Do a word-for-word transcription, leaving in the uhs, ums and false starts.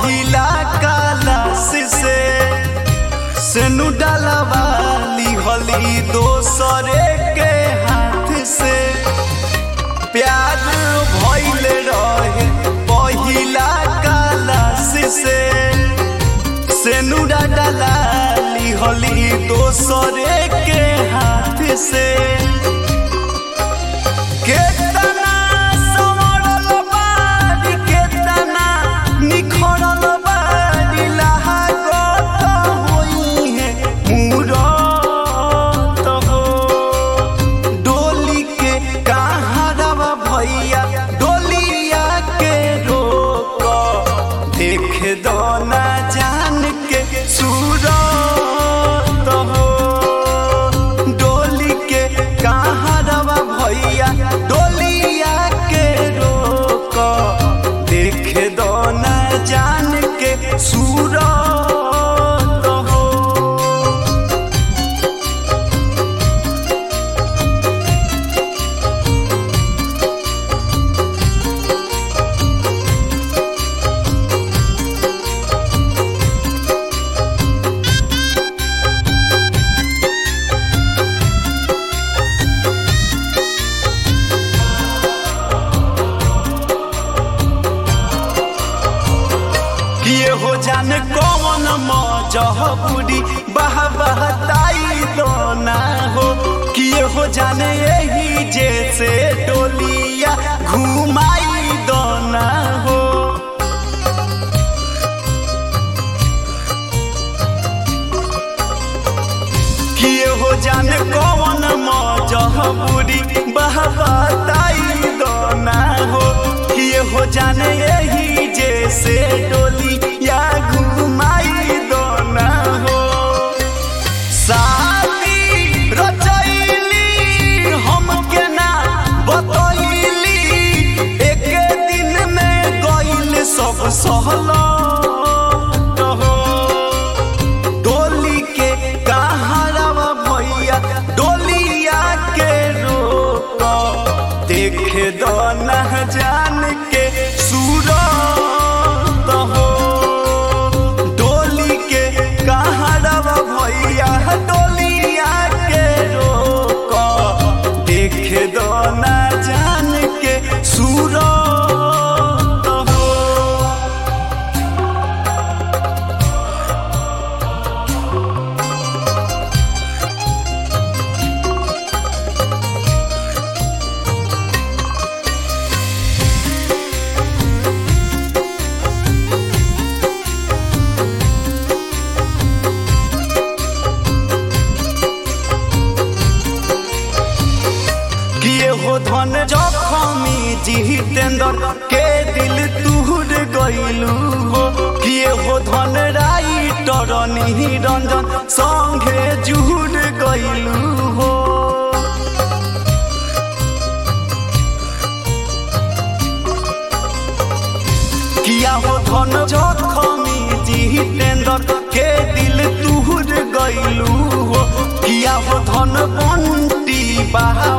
पहिला कालास से सेनु डालवाली हली दोसरे के हाथ से प्यार भइल रहे पहिला कालास से सेनु डालवाली हली दोसरे के हाथ से किए हो जाने कौन मजबूरी बह बहताई दो ना हो किए हो जाने यही जैसे डोलिया घुमाई दो ना हो किए हो जाने कौन मजबूरी बह बहताई दो ना हो किए हो जाने यही जैसे डोली या घुमाई दो ना हो शादी रचैली हमके ना बतैली एक दिन में गइल सब सहला हो डोली के कहारवा भैया डोलिया के रोक देख दो ना जान के सूरत हो डोली के कहारवा भैया डोलिया के रोक देख दो ना जान के सूरत हो। किए हो धन जखमी जितेंद्र के दिल तुहर गइलू हो किए हो धन राइटर निरंजन संगे जुड़ गइलू हो किया हो धन जखमी जितेंद्र के दिल तुहर गइलू हो किया हो धन बंटी बहा